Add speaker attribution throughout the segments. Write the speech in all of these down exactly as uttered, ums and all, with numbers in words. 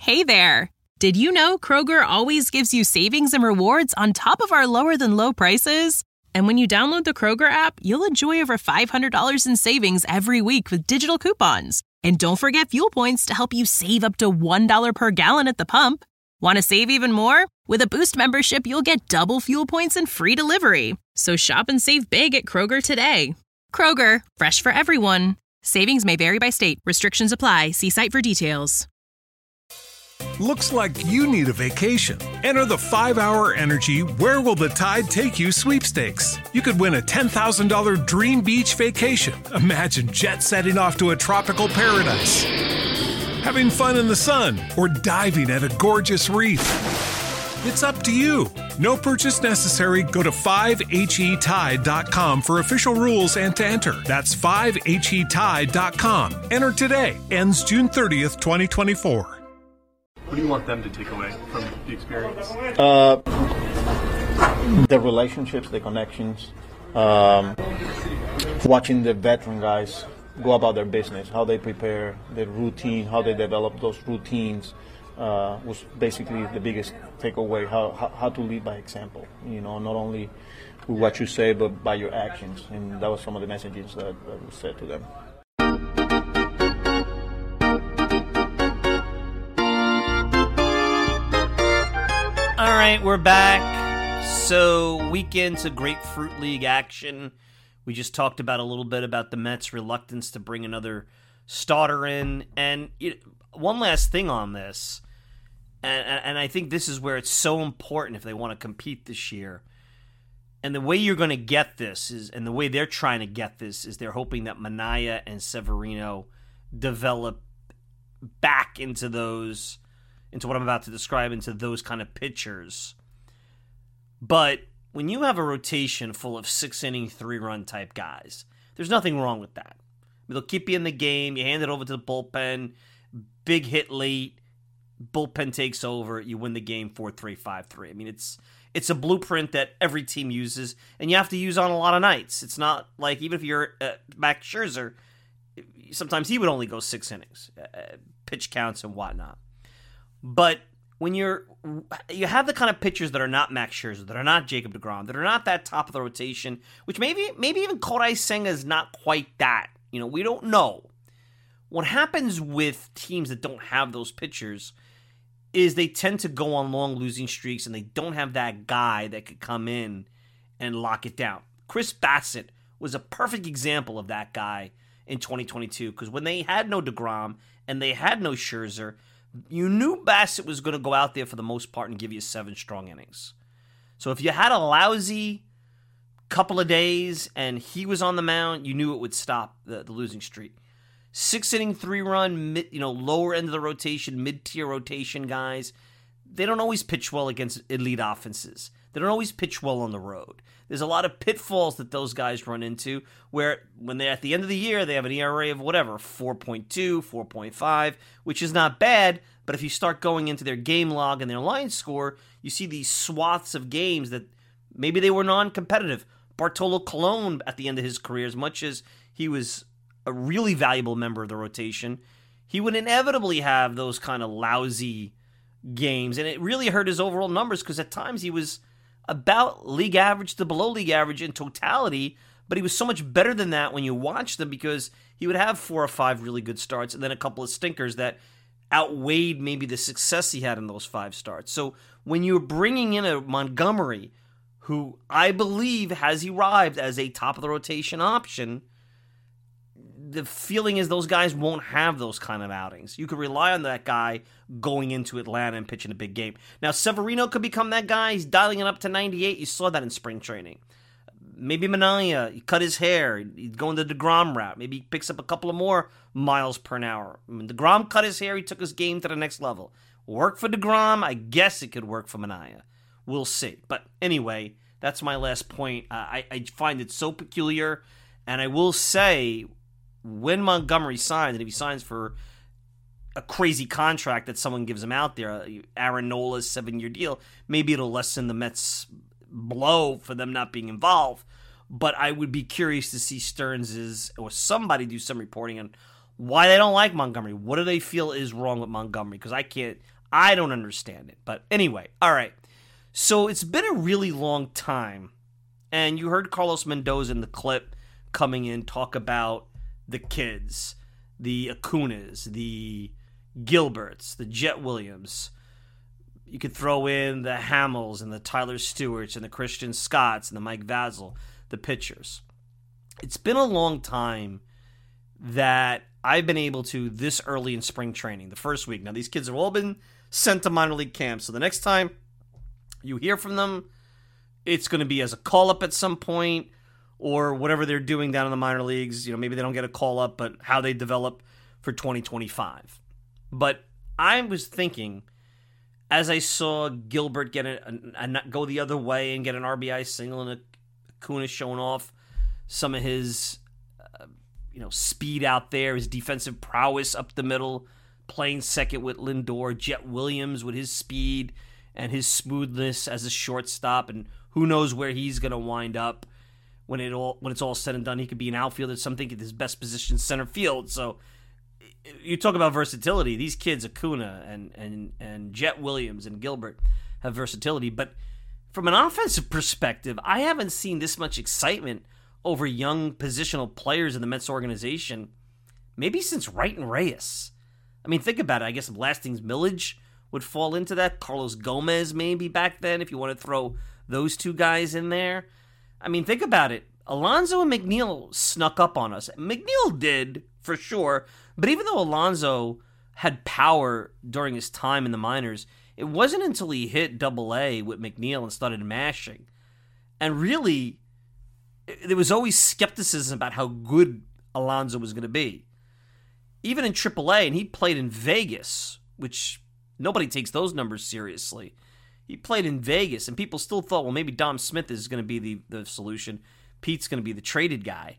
Speaker 1: Hey there! Did you know Kroger always gives you savings and rewards on top of our lower-than-low prices? And when you download the Kroger app, you'll enjoy over five hundred dollars in savings every week with digital coupons. And don't forget fuel points to help you save up to one dollar per gallon at the pump. Want to save even more? With a Boost membership, you'll get double fuel points and free delivery. So shop and save big at Kroger today. Kroger, fresh for everyone. Savings may vary by state. Restrictions apply. See site for details.
Speaker 2: Looks like you need a vacation. Enter the five hour Energy Where Will the Tide Take You sweepstakes. You could win a ten thousand dollars dream beach vacation. Imagine jet setting off to a tropical paradise, having fun in the sun, or diving at a gorgeous reef. It's up to you. No purchase necessary. Go to five H E tide dot com for official rules and to enter. That's five H E tide dot com. Enter today. Ends June thirtieth, twenty twenty-four.
Speaker 3: What do you want them to take away from the experience?
Speaker 4: Uh, the relationships, the connections, um, watching the veteran guys go about their business, how they prepare, their routine, how they develop those routines uh, was basically the biggest takeaway, how, how, how to lead by example, you know, not only with what you say, but by your actions. And that was some of the messages that, that was said to them.
Speaker 5: All right, we're back. So, weekend to Grapefruit League action. We just talked about a little bit about the Mets' reluctance to bring another starter in. And it, one last thing on this, and, and I think this is where it's so important if they want to compete this year. And the way you're going to get this is, and the way they're trying to get this is they're hoping that Manaea and Severino develop back into those into what I'm about to describe, into those kind of pitchers. But when you have a rotation full of six-inning, three-run type guys, there's nothing wrong with that. They'll keep you in the game. You hand it over to the bullpen. Big hit late. Bullpen takes over. You win the game four three, five three. I mean, it's it's a blueprint that every team uses, and you have to use on a lot of nights. It's not like, even if you're uh, Max Scherzer, sometimes he would only go six innings, uh, pitch counts and whatnot. But when you're, you have the kind of pitchers that are not Max Scherzer, that are not Jacob deGrom, that are not that top of the rotation, which maybe maybe even Kodai Senga is not quite that. You know, we don't know. What happens with teams that don't have those pitchers is they tend to go on long losing streaks, and they don't have that guy that could come in and lock it down. Chris Bassitt was a perfect example of that guy in twenty twenty-two, because when they had no deGrom and they had no Scherzer, you knew Bassitt was going to go out there for the most part and give you seven strong innings. So if you had a lousy couple of days and he was on the mound, you knew it would stop the, the losing streak. Six inning, three run, mid, you know, lower end of the rotation, mid tier rotation guys, they don't always pitch well against elite offenses. They don't always pitch well on the road. There's a lot of pitfalls that those guys run into where when they're at the end of the year, they have an E R A of whatever, four point two, four point five, which is not bad. But if you start going into their game log and their line score, you see these swaths of games that maybe they were non-competitive. Bartolo Colon at the end of his career, as much as he was a really valuable member of the rotation, he would inevitably have those kind of lousy games. And it really hurt his overall numbers because at times he was about league average to below league average in totality, but he was so much better than that when you watched him because he would have four or five really good starts and then a couple of stinkers that outweighed maybe the success he had in those five starts. So when you're bringing in a Montgomery, who I believe has arrived as a top-of-the-rotation option, the feeling is those guys won't have those kind of outings. You could rely on that guy going into Atlanta and pitching a big game. Now, Severino could become that guy. He's dialing it up to ninety-eight. You saw that in spring training. Maybe Manaea, he cut his hair. He's going the DeGrom route. Maybe he picks up a couple of more miles per hour. I mean, DeGrom cut his hair. He took his game to the next level. Work for DeGrom. I guess it could work for Manaea. We'll see. But anyway, that's my last point. Uh, I, I find it so peculiar. And I will say, when Montgomery signs, and if he signs for a crazy contract that someone gives him out there, Aaron Nola's seven-year deal, maybe it'll lessen the Mets' blow for them not being involved. But I would be curious to see Stearns' or somebody do some reporting on why they don't like Montgomery. What do they feel is wrong with Montgomery? Because I can't, I don't understand it. But anyway, all right. So it's been a really long time. And you heard Carlos Mendoza in the clip coming in talk about the kids, the Acunas, the Gilberts, the Jet Williams. You could throw in the Hamels and the Tyler Stewarts and the Christian Scotts and the Mike Vasil, the pitchers. It's been a long time that I've been able to, this early in spring training, the first week. Now, these kids have all been sent to minor league camps, so the next time you hear from them, it's going to be as a call-up at some point or whatever they're doing down in the minor leagues. You know, maybe they don't get a call-up, but how they develop for twenty twenty-five. But I was thinking, as I saw Gilbert get a, a, a go the other way and get an R B I single and Acuna showing off some of his uh, you know, speed out there, his defensive prowess up the middle, playing second with Lindor, Jet Williams with his speed and his smoothness as a shortstop, and who knows where he's going to wind up when it all when it's all said and done. He could be an outfielder, some think his best position center field. So you talk about versatility. These kids, Acuna and and and Jet Williams and Gilbert, have versatility. But from an offensive perspective, I haven't seen this much excitement over young positional players in the Mets organization maybe since Wright and Reyes. I mean, think about it. I guess Blasting's Millage would fall into that. Carlos Gomez maybe back then, if you want to throw those two guys in there. I mean, think about it. Alonso and McNeil snuck up on us. McNeil did, for sure. But even though Alonso had power during his time in the minors, it wasn't until he hit double A with McNeil and started mashing. And really, there was always skepticism about how good Alonso was going to be. Even in triple A, and he played in Vegas, which nobody takes those numbers seriously. He played in Vegas, and people still thought, well, maybe Dom Smith is going to be the, the solution. Pete's going to be the traded guy.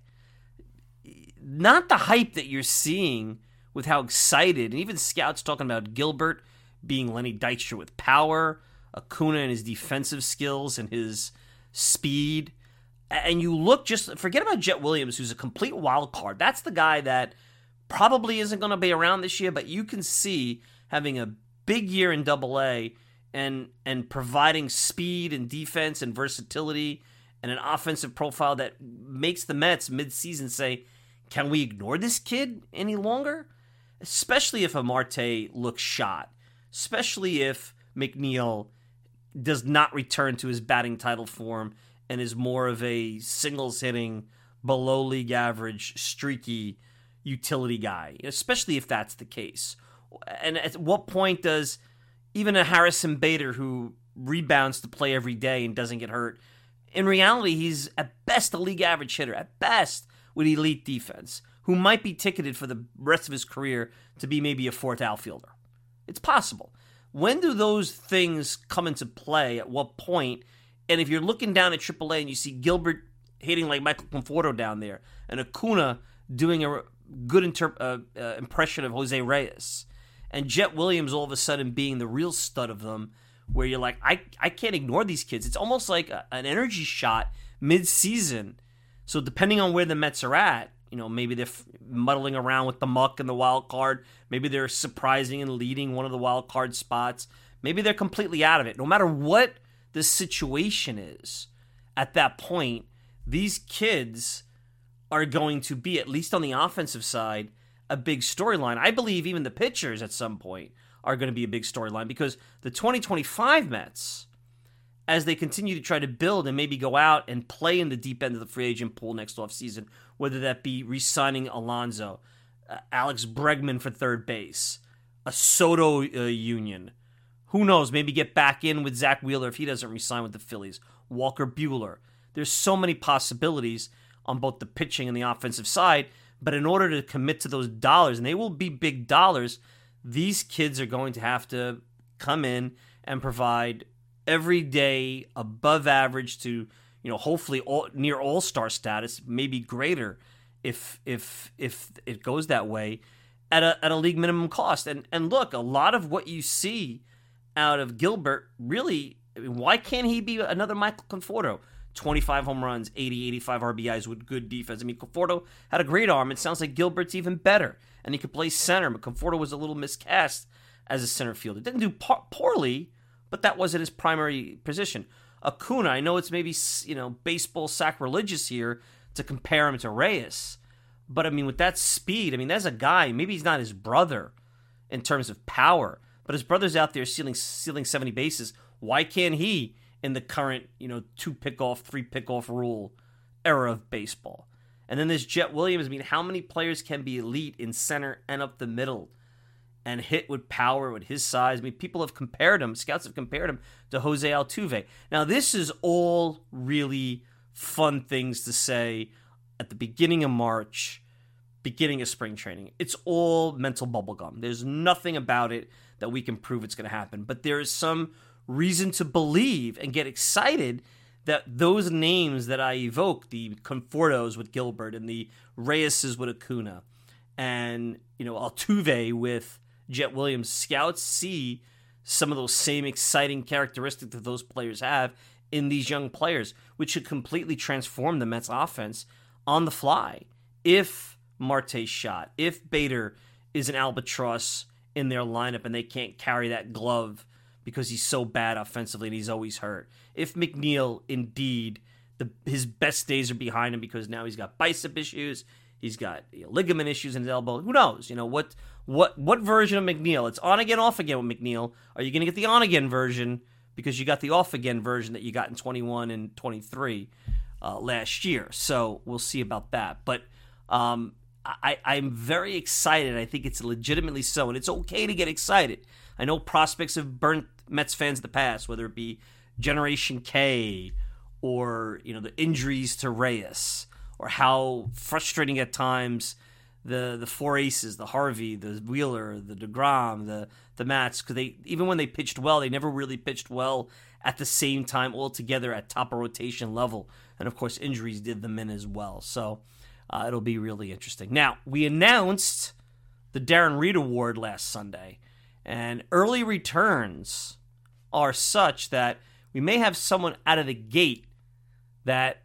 Speaker 5: Not the hype that you're seeing with how excited, and even scouts talking about Gilbert being Lenny Dykstra with power, Acuna and his defensive skills and his speed. And you look just, forget about Jet Williams, who's a complete wild card. That's the guy that probably isn't going to be around this year, but you can see having a big year in double A and and providing speed and defense and versatility and an offensive profile that makes the Mets mid-season say, can we ignore this kid any longer? Especially if a Marte looks shot. Especially if McNeil does not return to his batting title form and is more of a singles-hitting, below-league average, streaky utility guy. Especially if that's the case. And at what point does even a Harrison Bader, who rebounds to play every day and doesn't get hurt, in reality, he's at best a league average hitter, at best with elite defense, who might be ticketed for the rest of his career to be maybe a fourth outfielder. It's possible. When do those things come into play? At what point? And if you're looking down at triple A and you see Gilbert hitting like Michael Conforto down there, and Acuna doing a good inter- uh, uh, impression of Jose Reyes, and Jet Williams all of a sudden being the real stud of them, where you're like, I, I can't ignore these kids. It's almost like a, an energy shot mid-season. So depending on where the Mets are at, you know, maybe they're f- muddling around with the muck and the wild card. Maybe they're surprising and leading one of the wild card spots. Maybe they're completely out of it. No matter what the situation is at that point, these kids are going to be, at least on the offensive side, a big storyline. I believe even the pitchers at some point are going to be a big storyline, because the twenty twenty-five Mets, as they continue to try to build and maybe go out and play in the deep end of the free agent pool next offseason, whether that be re-signing Alonso, uh, Alex Bregman for third base, a Soto uh, union, who knows, maybe get back in with Zach Wheeler if he doesn't re-sign with the Phillies, Walker Buehler. There's so many possibilities on both the pitching and the offensive side, but in order to commit to those dollars, and they will be big dollars, these kids are going to have to come in and provide everyday, above average to, you know, hopefully all, near all-star status, maybe greater if if if it goes that way, at a at a league minimum cost. And and look, a lot of what you see out of Gilbert, really, I mean, why can't he be another Michael Conforto? twenty-five home runs, eighty, eighty-five R B Is with good defense. I mean, Conforto had a great arm. It sounds like Gilbert's even better, and he could play center, but Conforto was a little miscast as a center fielder. Didn't do po- poorly, but that wasn't his primary position. Acuna, I know it's maybe, you know, baseball sacrilegious here to compare him to Reyes, but I mean, with that speed, I mean, there's a guy, maybe he's not his brother in terms of power, but his brother's out there stealing, stealing seventy bases. Why can't he in the current, you know, two pick-off, three pick-off rule era of baseball? And then there's Jet Williams. I mean, how many players can be elite in center and up the middle and hit with power with his size? I mean, people have compared him, scouts have compared him to Jose Altuve. Now, this is all really fun things to say at the beginning of March, beginning of spring training. It's all mental bubblegum. There's nothing about it that we can prove it's going to happen. But there is some reason to believe and get excited that those names that I evoke, the Confortos with Gilbert and the Reyeses with Acuna and, you know, Altuve with Jet Williams, scouts see some of those same exciting characteristics that those players have in these young players, which should completely transform the Mets offense on the fly. If Marte's shot, if Bader is an albatross in their lineup and they can't carry that glove because he's so bad offensively and he's always hurt. If McNeil, indeed, the, his best days are behind him because now he's got bicep issues, he's got, you know, ligament issues in his elbow. Who knows? You know, what what what version of McNeil? It's on again, off again with McNeil. Are you going to get the on again version because you got the off again version that you got in twenty-one and twenty-three uh, last year? So we'll see about that. But um, I, I'm very excited. I think it's legitimately so, and it's okay to get excited. I know prospects have burnt Mets fans in the past, whether it be Generation K or, you know, the injuries to Reyes, or how frustrating at times the the four aces, the Harvey, the Wheeler, the DeGrom, the the Mats, because they, even when they pitched well, they never really pitched well at the same time all together at top of rotation level. And of course, injuries did them in as well. So uh, it'll be really interesting. Now, we announced the Darren Reed Award last Sunday, and early returns are such that we may have someone out of the gate that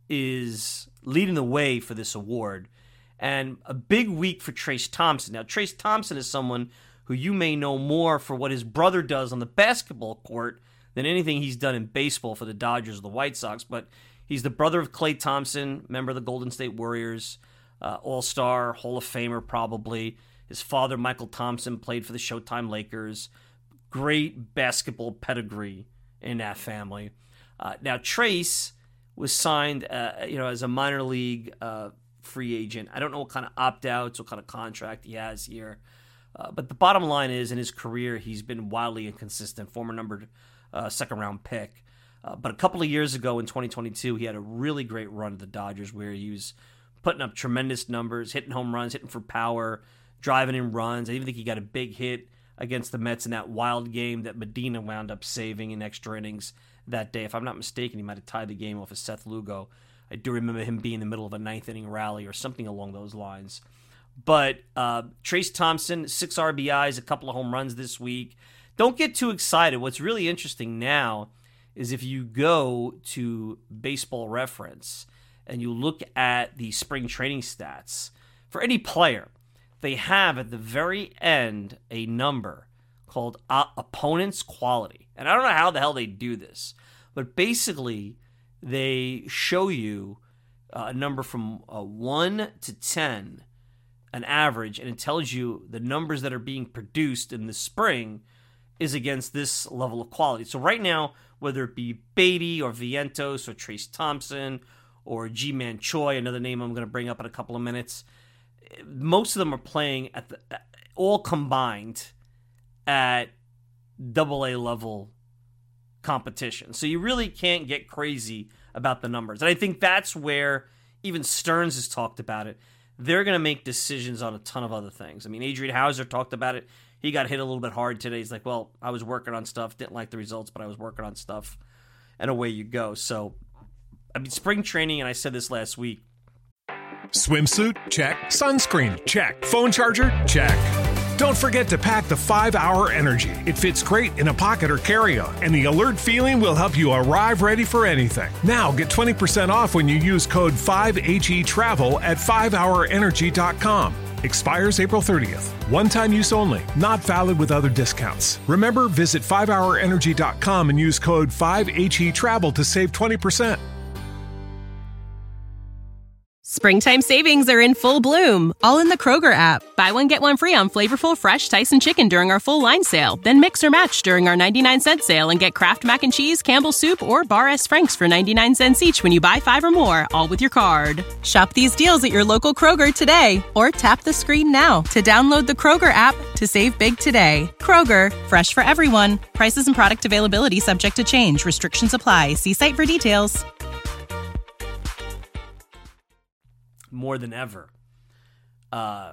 Speaker 5: is leading the way for this award. And a big week for Trayce Thompson. Now, Trayce Thompson is someone who you may know more for what his brother does on the basketball court than anything he's done in baseball for the Dodgers or the White Sox. But he's the brother of Klay Thompson, member of the Golden State Warriors, uh, All-Star, Hall of Famer probably. His father, Michael Thompson, played for the Showtime Lakers. Great basketball pedigree in that family. Uh, now, Trayce was signed, uh, you know, as a minor league uh, free agent. I don't know what kind of opt-outs, what kind of contract he has here. Uh, but the bottom line is, in his career, he's been wildly inconsistent, former numbered uh, second-round pick. Uh, but a couple of years ago in twenty twenty-two, he had a really great run at the Dodgers where he was putting up tremendous numbers, hitting home runs, hitting for power, driving in runs. I even think he got a big hit against the Mets in that wild game that Medina wound up saving in extra innings that day. If I'm not mistaken, he might have tied the game off of Seth Lugo. I do remember him being in the middle of a ninth inning rally or something along those lines. But uh, Trayce Thompson, six R B Is, a couple of home runs this week. Don't get too excited. What's really interesting now is if you go to Baseball Reference and you look at the spring training stats, for any player, they have at the very end a number called uh, opponent's quality. And I don't know how the hell they do this, but basically they show you uh, a number from uh, one to ten, an average, and it tells you the numbers that are being produced in the spring is against this level of quality. So right now, whether it be Beatty or Vientos or Trayce Thompson or G-Man Choi, another name I'm going to bring up in a couple of minutes, most of them are playing at the all combined at double A level competition. So you really can't get crazy about the numbers. And I think that's where even Stearns has talked about it. They're going to make decisions on a ton of other things. I mean, Adrian Hauser talked about it. He got hit a little bit hard today. He's like, well, I was working on stuff, didn't like the results, but I was working on stuff. And away you go. So, I mean, spring training, and I said this last week,
Speaker 2: swimsuit? Check. Sunscreen? Check. Phone charger? Check. Don't forget to pack the five hour Energy. It fits great in a pocket or carry-on, and the alert feeling will help you arrive ready for anything. Now get twenty percent off when you use code five H E Travel at five hour energy dot com. Expires April thirtieth. One-time use only. Not valid with other discounts. Remember, visit five hour energy dot com and use code five H E travel to save twenty percent.
Speaker 1: Springtime savings are in full bloom, all in the Kroger app. Buy one, get one free on flavorful, fresh Tyson chicken during our full line sale. Then mix or match during our ninety-nine cent sale and get Kraft Mac and Cheese, Campbell's Soup, or Bar S. Frank's for ninety-nine cents each when you buy five or more, all with your card. Shop these deals at your local Kroger today, or tap the screen now to download the Kroger app to save big today. Kroger, fresh for everyone. Prices and product availability subject to change. Restrictions apply. See site for details.
Speaker 5: More than ever, uh,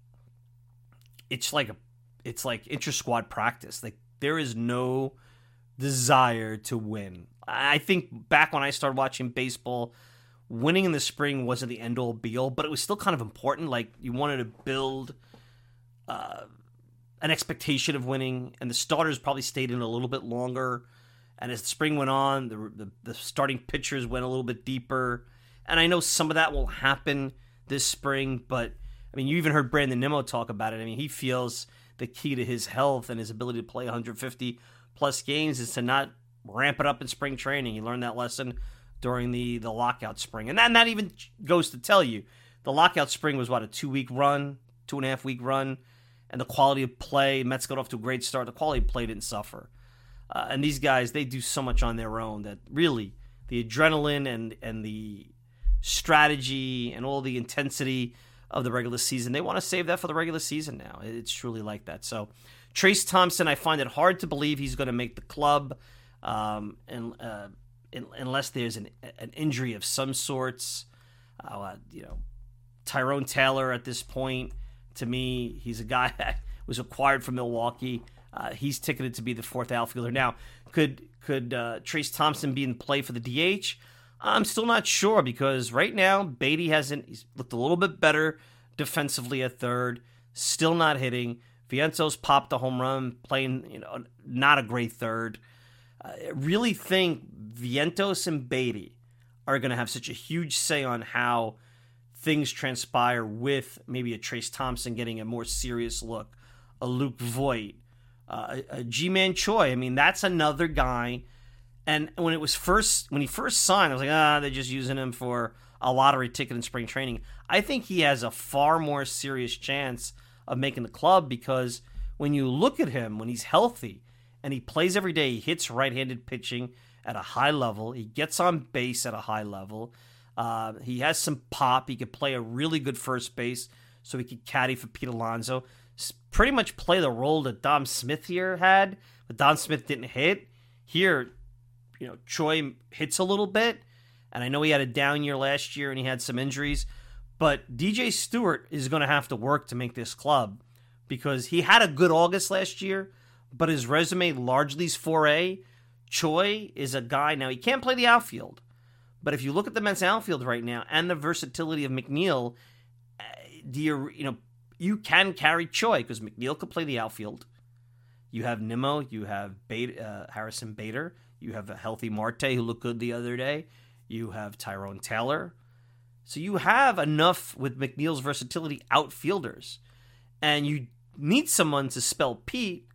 Speaker 5: it's like a, it's like intra-squad practice. Like there is no desire to win. I think back when I started watching baseball, winning in the spring wasn't the end-all be-all, but it was still kind of important. Like you wanted to build uh, an expectation of winning, and the starters probably stayed in a little bit longer. And as the spring went on, the the, the starting pitchers went a little bit deeper. And I know some of that will happen this spring, but I mean, you even heard Brandon Nimmo talk about it. I mean, he feels the key to his health and his ability to play one hundred fifty plus games is to not ramp it up in spring training. He learned that lesson during the, the lockout spring. And that, and that even goes to tell you, the lockout spring was, what, a two-week run, two and a half week run, and the quality of play, Mets got off to a great start. The quality of play didn't suffer. Uh, and these guys, they do so much on their own that really the adrenaline and and the strategy and all the intensity of the regular season, they want to save that for the regular season now. It's truly like that. So Trayce Thompson, I find it hard to believe he's going to make the club um, and, uh, in, unless there's an, an injury of some sorts. Uh, you know, Tyrone Taylor at this point, to me, he's a guy that was acquired from Milwaukee. Uh, he's ticketed to be the fourth outfielder. Now, could could uh, Trayce Thompson be in play for the D H? I'm still not sure because right now Beatty hasn't. He's looked a little bit better defensively at third. Still not hitting. Vientos popped a home run, playing you know not a great third. I really think Vientos and Beatty are going to have such a huge say on how things transpire with maybe a Trayce Thompson getting a more serious look, a Luke Voit, uh, a, a Ji-Man Choi. I mean, that's another guy. And when it was first, when he first signed, I was like, ah, they're just using him for a lottery ticket in spring training. I think he has a far more serious chance of making the club because when you look at him, when he's healthy and he plays every day, he hits right-handed pitching at a high level. He gets on base at a high level. Uh, he has some pop. He could play a really good first base, so he could caddy for Pete Alonso. Pretty much play the role that Dom Smith here had, but Dom Smith didn't hit. Here, you know, Choi hits a little bit, and I know he had a down year last year and he had some injuries, but D J Stewart is going to have to work to make this club because he had a good August last year, but his resume largely is four A. Choi is a guy, now he can't play the outfield, but if you look at the Mets outfield right now and the versatility of McNeil, do you, you know, you can carry Choi because McNeil could play the outfield. You have Nimmo, you have Bader, uh, Harrison Bader, you have a healthy Marte who looked good the other day. You have Tyrone Taylor. So you have enough with McNeil's versatility outfielders. And you need someone to spell Pete.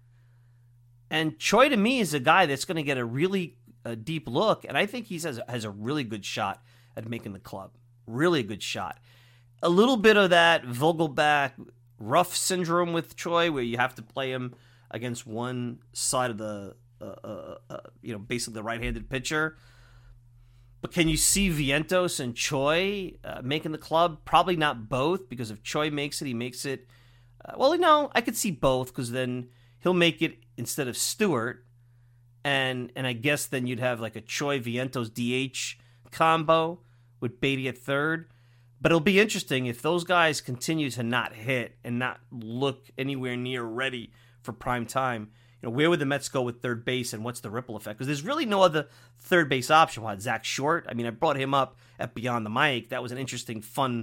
Speaker 5: And Choi to me is a guy that's going to get a really uh, deep look. And I think he has, has a really good shot at making the club. Really good shot. A little bit of that Vogelback rough syndrome with Choi where you have to play him against one side of the Uh, uh, uh, you know, basically the right-handed pitcher. But can you see Vientos and Choi uh, making the club? Probably not both, because if Choi makes it, he makes it. Uh, well, no, I could see both, because then he'll make it instead of Stewart, and and I guess then you'd have like a Choi Vientos D H combo with Beatty at third. But it'll be interesting if those guys continue to not hit and not look anywhere near ready for prime time. You know, where would the Mets go with third base, and what's the ripple effect? Because there's really no other third base option. What, Zach Short? I mean, I brought him up at Beyond the Mic. That was an interesting, fun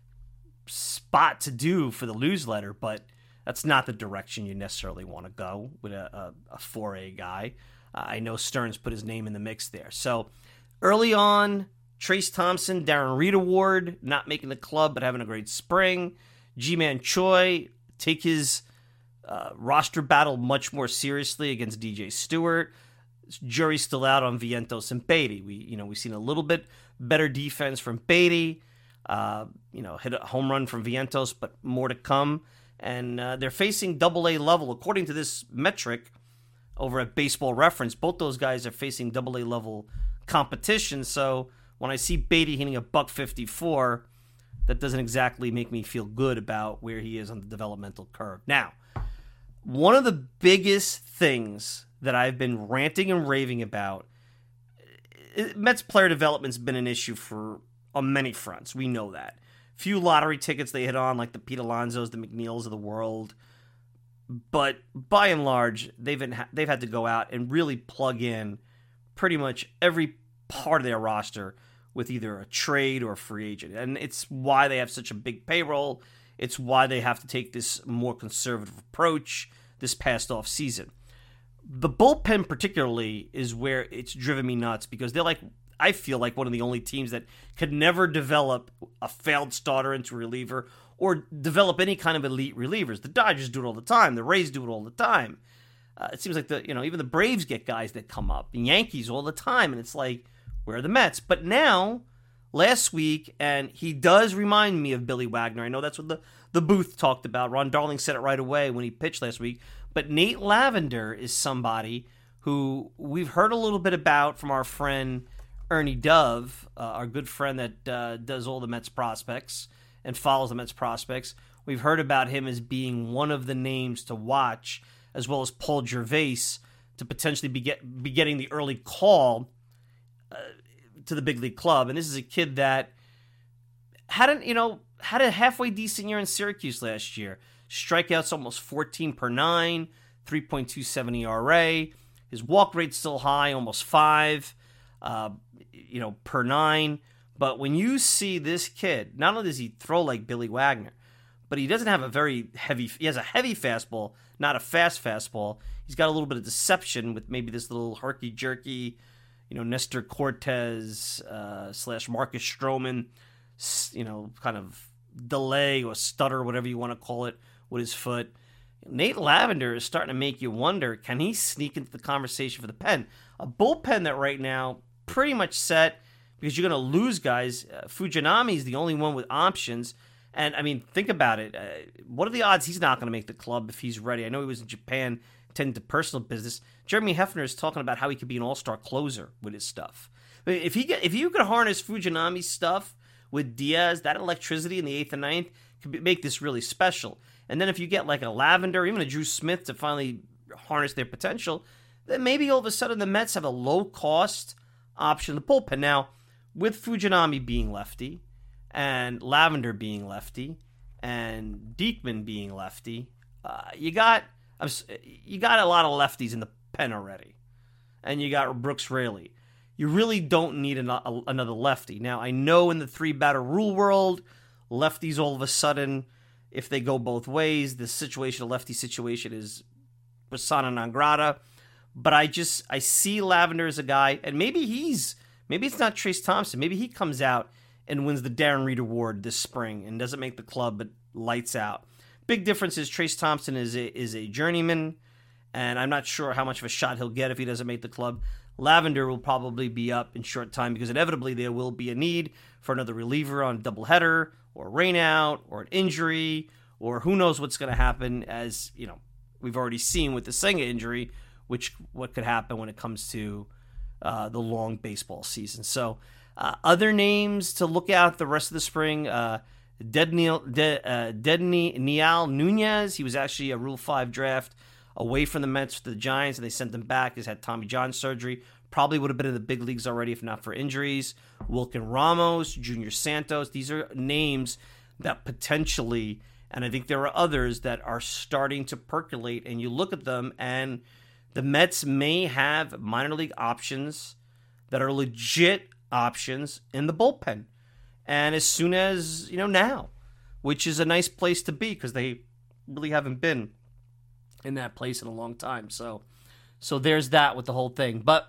Speaker 5: spot to do for the newsletter, but that's not the direction you necessarily want to go with a, a, a four A guy. Uh, I know Stearns put his name in the mix there. So early on, Trayce Thompson, Darren Reed Award, not making the club but having a great spring. Ji-Man Choi take his uh, roster battle much more seriously against D J Stewart. Jury's still out on Vientos and Beatty. We, you know, we've seen a little bit better defense from Beatty. Uh, you know, hit a home run from Vientos, but more to come. And uh, they're facing double A level. According to this metric over at Baseball Reference, both those guys are facing double A level competition. So when I see Beatty hitting a buck fifty-four, that doesn't exactly make me feel good about where he is on the developmental curve. Now, one of the biggest things that I've been ranting and raving about, Mets player development's been an issue for on many fronts. We know that. Few lottery tickets they hit on, like the Pete Alonsos, the McNeils of the world. But by and large, they've been, they've had to go out and really plug in pretty much every part of their roster with either a trade or a free agent. And it's why they have such a big payroll. It's why they have to take this more conservative approach this past off season. The bullpen particularly is where it's driven me nuts because they're like, I feel like one of the only teams that could never develop a failed starter into a reliever or develop any kind of elite relievers. The Dodgers do it all the time. The Rays do it all the time. Uh, it seems like the you know even the Braves get guys that come up. The Yankees all the time, and it's like, where are the Mets? But now, last week, and he does remind me of Billy Wagner. I know that's what the, the booth talked about. Ron Darling said it right away when he pitched last week. But Nate Lavender is somebody who we've heard a little bit about from our friend Ernie Dove, uh, our good friend that uh, does all the Mets prospects and follows the Mets prospects. We've heard about him as being one of the names to watch, as well as Paul Gervais, to potentially be, get, be getting the early call uh, to the big league club. And this is a kid that had an, you know, had a halfway decent year in Syracuse last year. Strikeouts almost fourteen per nine, three point two seven E R A. His walk rate's still high, almost five. Uh, you know, per nine. But when you see this kid, not only does he throw like Billy Wagner, but he doesn't have a very heavy, he has a heavy fastball, not a fast fastball. He's got a little bit of deception with maybe this little herky-jerky, you know, Nestor Cortez uh, slash Marcus Stroman, you know, kind of delay or stutter, whatever you want to call it, with his foot. Nate Lavender is starting to make you wonder, can he sneak into the conversation for the pen? A bullpen that right now pretty much set because you're going to lose guys. Uh, Fujinami is the only one with options. And, I mean, think about it. Uh, what are the odds he's not going to make the club if he's ready? I know he was in Japan tending to personal business. Jeremy Hefner is talking about how he could be an all-star closer with his stuff. If he get, if you could harness Fujinami's stuff with Diaz, that electricity in the eighth and ninth could be, make this really special. And then if you get like a Lavender, even a Drew Smith to finally harness their potential, then maybe all of a sudden the Mets have a low-cost option in the bullpen. Now, with Fujinami being lefty, and Lavender being lefty, and Diekman being lefty, uh, you got you got a lot of lefties in the pen already. And you got Brooks Raley. You really don't need an, a, another lefty. Now, I know in the three-batter rule world, lefties all of a sudden, if they go both ways, the situation, the lefty situation is persona non grata. But I just, I see Lavender as a guy, and maybe he's, maybe it's not Trace Thompson. Maybe he comes out and wins the Darren Reed Award this spring and doesn't make the club, but lights out. Big difference is Trace Thompson is a, is a journeyman, and I'm not sure how much of a shot he'll get if he doesn't make the club. Lavender will probably be up in short time because inevitably there will be a need for another reliever on a doubleheader or a rainout or an injury or who knows what's going to happen, as you know we've already seen with the Senga injury, which what could happen when it comes to uh, the long baseball season. So uh, other names to look at the rest of the spring, uh, Dedniel, De, uh, Dedny Nial Nunez. He was actually a Rule five draft away from the Mets to the Giants, and they sent him back. He's had Tommy John surgery. Probably would have been in the big leagues already if not for injuries. Wilkin Ramos, Junior Santos. These are names that potentially, and I think there are others that are starting to percolate, and you look at them, and the Mets may have minor league options that are legit options in the bullpen. And as soon as, you know, now, which is a nice place to be because they really haven't been in that place in a long time. So, so there's that with the whole thing. But,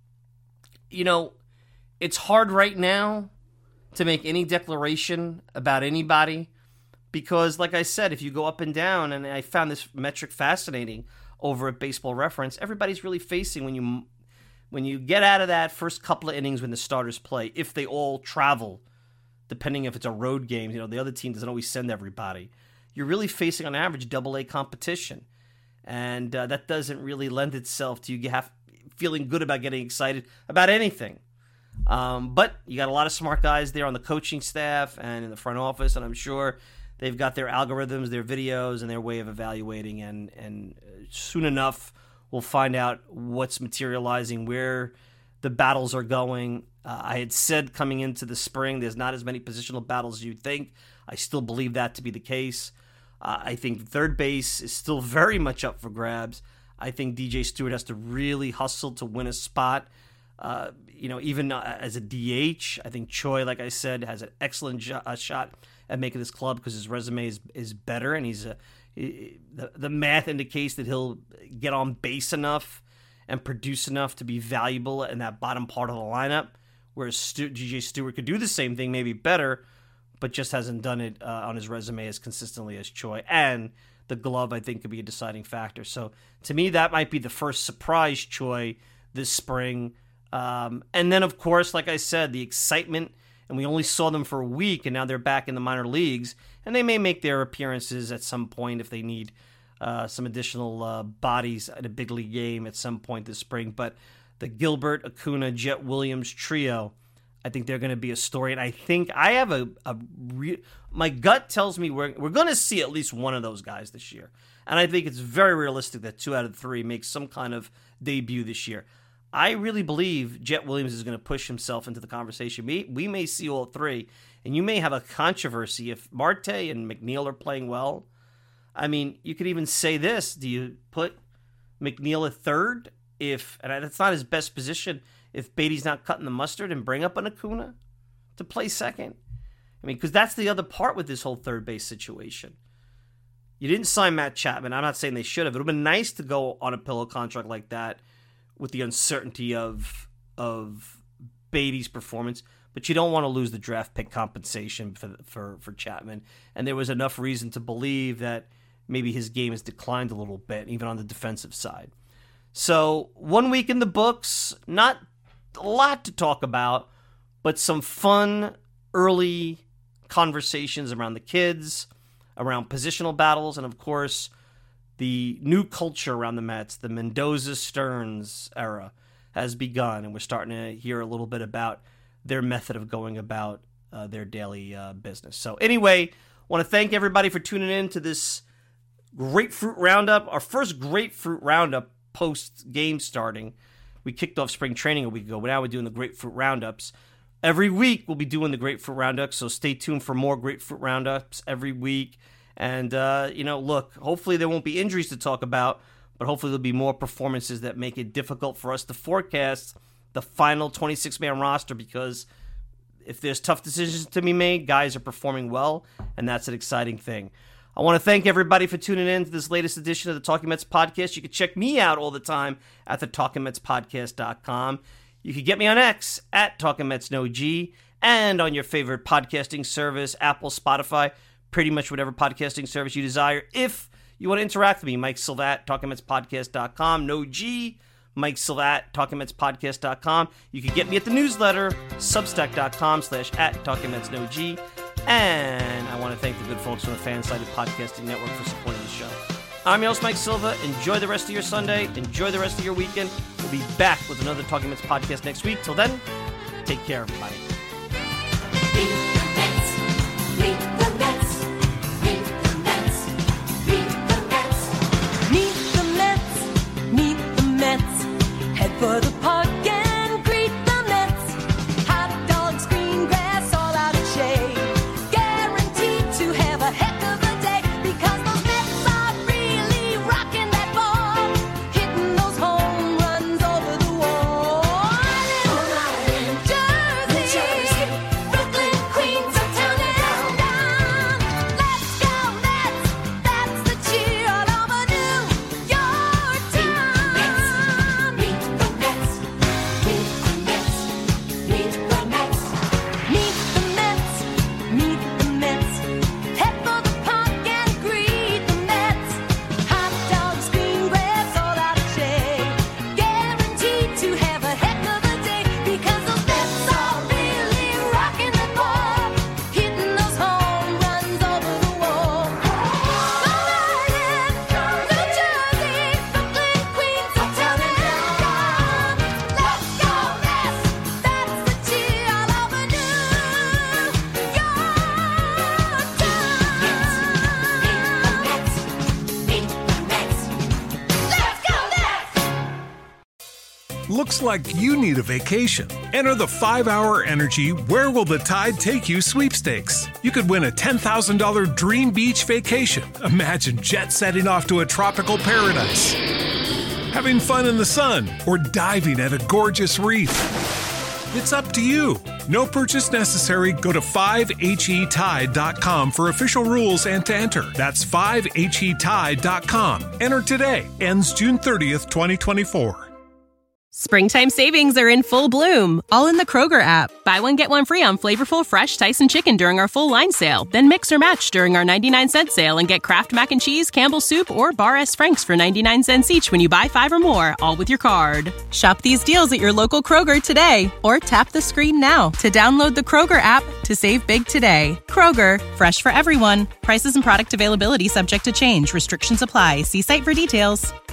Speaker 5: you know, it's hard right now to make any declaration about anybody. Because, like I said, if you go up and down, and I found this metric fascinating over at Baseball Reference, everybody's really facing when you when you get out of that first couple of innings when the starters play, if they all travel, depending if it's a road game, you know, the other team doesn't always send everybody, you're really facing on average double A competition. And uh, that doesn't really lend itself to you have, feeling good about getting excited about anything. Um, but you got a lot of smart guys there on the coaching staff and in the front office, and I'm sure they've got their algorithms, their videos, and their way of evaluating, and, and soon enough we'll find out what's materializing, where the battles are going. Uh, I had said coming into the spring there's not as many positional battles as you'd think. I still believe that to be the case. Uh, I think third base is still very much up for grabs. I think D J Stewart has to really hustle to win a spot. Uh, you know, even uh, as a D H, I think Choi, like I said, has an excellent jo- uh, shot at making this club because his resume is is better, and he's a, he, the the math indicates that he'll get on base enough and produce enough to be valuable in that bottom part of the lineup. Whereas Stu- D J Stewart could do the same thing, maybe better, but just hasn't done it uh, on his resume as consistently as Choi. And the glove, I think, could be a deciding factor. So to me, that might be the first surprise Choi this spring. Um, and then, of course, like I said, the excitement, and we only saw them for a week, and now they're back in the minor leagues, and they may make their appearances at some point if they need uh, some additional uh, bodies at a big league game at some point this spring. But the Gilbert, Acuna, Jet Williams trio, I think they're going to be a story, and I think I have a, a re- my gut tells me we're we're going to see at least one of those guys this year, and I think it's very realistic that two out of three make some kind of debut this year. I really believe Jet Williams is going to push himself into the conversation. We, we may see all three, and you may have a controversy if Marte and McNeil are playing well. I mean, you could even say this: do you put McNeil at third if, and that's not his best position, if Beatty's not cutting the mustard, and bring up an Acuna to play second? I mean, because that's the other part with this whole third base situation. You didn't sign Matt Chapman. I'm not saying they should have. It would have been nice to go on a pillow contract like that with the uncertainty of of Beatty's performance, but you don't want to lose the draft pick compensation for for for Chapman. And there was enough reason to believe that maybe his game has declined a little bit, even on the defensive side. So one week in the books, not a lot to talk about, but some fun early conversations around the kids, around positional battles, and of course, the new culture around the Mets, the Mendoza-Stearns era, has begun, and we're starting to hear a little bit about their method of going about uh, their daily uh, business. So anyway, want to thank everybody for tuning in to this Grapefruit Roundup, our first Grapefruit Roundup post-game starting. We kicked off spring training a week ago, but now we're doing the Grapefruit Roundups. Every week we'll be doing the Grapefruit Roundups, so stay tuned for more Grapefruit Roundups every week. And, uh, you know, look, hopefully there won't be injuries to talk about, but hopefully there'll be more performances that make it difficult for us to forecast the final twenty-six man roster, because if there's tough decisions to be made, guys are performing well, and that's an exciting thing. I want to thank everybody for tuning in to this latest edition of the Talking Mets podcast. You can check me out all the time at the talking mets podcast dot com. You can get me on X at Talking Mets No G, and on your favorite podcasting service, Apple, Spotify, pretty much whatever podcasting service you desire. If you want to interact with me, Mike Silva at talking mets podcast dot com. No G, Mike Silva at talking mets podcast dot com. You can get me at the newsletter, substack dot com slash at talking mets no G. And I want to thank the good folks from the Fansided Podcasting Network for supporting the show. I'm your host, Mike Silva. Enjoy the rest of your Sunday. Enjoy the rest of your weekend. We'll be back with another Talking Mets podcast next week. Till then, take care, everybody.
Speaker 6: Head for the park and greet the Mets. Hot dogs, green grass, all out of shade. Guaranteed to have a heck of a day, because those Mets are really rocking that ball, hitting those home runs over the wall. In Jersey, Jersey, Brooklyn, Queens, uptown and down. Let's go Mets, that's the cheer all over New York town. Meet the Mets.
Speaker 2: Looks like you need a vacation. Enter the five hour Energy Where Will the Tide Take You sweepstakes. You could win a ten thousand dollars dream beach vacation. Imagine jet setting off to a tropical paradise, having fun in the sun, or diving at a gorgeous reef. It's up to you. No purchase necessary. Go to five H E tide dot com for official rules and to enter. That's five H E tide dot com. Enter today. Ends June thirtieth, twenty twenty-four.
Speaker 1: Springtime savings are in full bloom, all in the Kroger app. Buy one, get one free on flavorful fresh Tyson chicken during our full line sale. Then mix or match during our ninety-nine cent sale and get Kraft Mac and Cheese, Campbell's Soup, or Bar S. Frank's for ninety-nine cents each when you buy five or more, all with your card. Shop these deals at your local Kroger today, or tap the screen now to download the Kroger app to save big today. Kroger, fresh for everyone. Prices and product availability subject to change. Restrictions apply. See site for details.